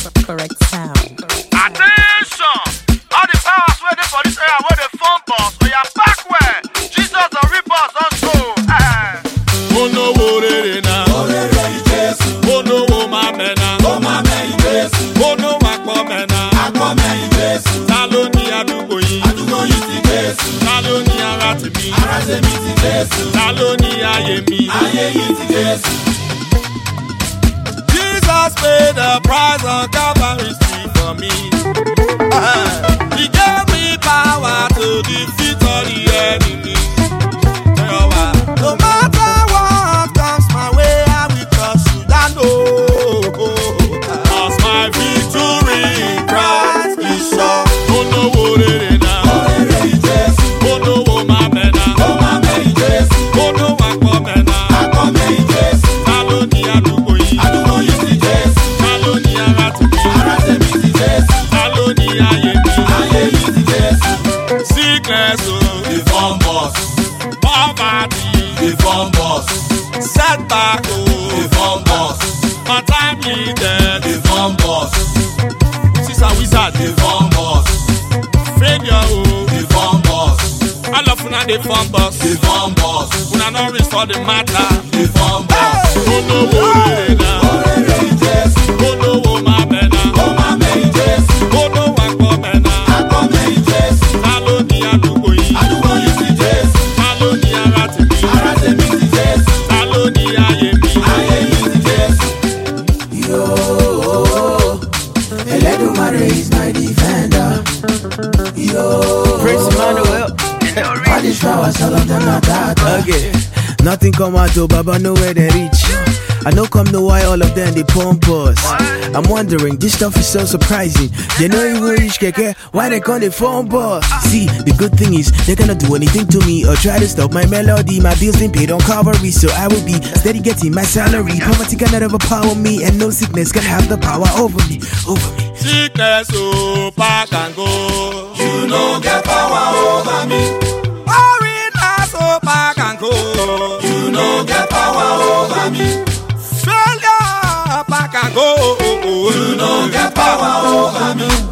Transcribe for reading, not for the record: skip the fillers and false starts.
Correct sound. Attention! All the powers waiting for this area where the phone boss. We are backward. Jesus the reapers also. Oh no, worry now. Oh no, oh my mena. Oh my man, Jesus. Oh no, Aquamena. Aquaman, Jesus. Saloni adugoyi. Adugoyi ti Jesus. Saloni aratimi. Aratimi ti Jesus. Saloni ayemi. Ayeyi ti Jesus. Jesus paid the price on Calvary's tree for me. He gave me power to defeat all the enemy. No matter what comes my way, I will trust you. I know, 'cause my victory in Christ is sure. Oh no, worry now. Oh no, oh my mena. Oh my man, Jesus. Oh no, Aquamena. Aquaman, Jesus. Saloni adugoyi. Adugoyi ti Jesus. Saloni aratimi. Aratimi ti Jesus. Saloni ayemi. Ayeyi ti Jesus. Sickness, oh, The phone boss. poverty, The phone boss. setback, The oh, phone boss. untimely death, The phone boss. sister wizard, The phone boss. failure, oh, The phone boss. I love una the fun boss, The phone boss. una no restore the matter. The phone boss. Oh no, worry now. Oh no, oh my mena. Oh my man, Jesus. Oh no, Aquamena. Aquaman, Jesus. Saloni adugoyi. Adugoyi ti Jesus. Saloni aratimi. Aratimi ti Jesus. Saloni ayemi. Ayeyi ti Jesus. Yo, Eledumare is my defender. Yo, Prince Emmanuel. all these flowers, all of them are that. Okay. Nothing come out to Baba know where they reach. I know come know why all of them they pump us. I'm wondering, this stuff is so surprising. They know you will reach keke, why they call the phone boss? See, the good thing is they're gonna do anything to me or try to stop my melody. My bills been paid on Calvary, so I will be steady getting my salary. Poverty cannot overpower me, and no sickness can have the power over me. Over me. Sickness, oh, pack and go. You know get power over me. Weakness, oh, pack and go. You know get power over me. Failure, pack and go. You know get power over me.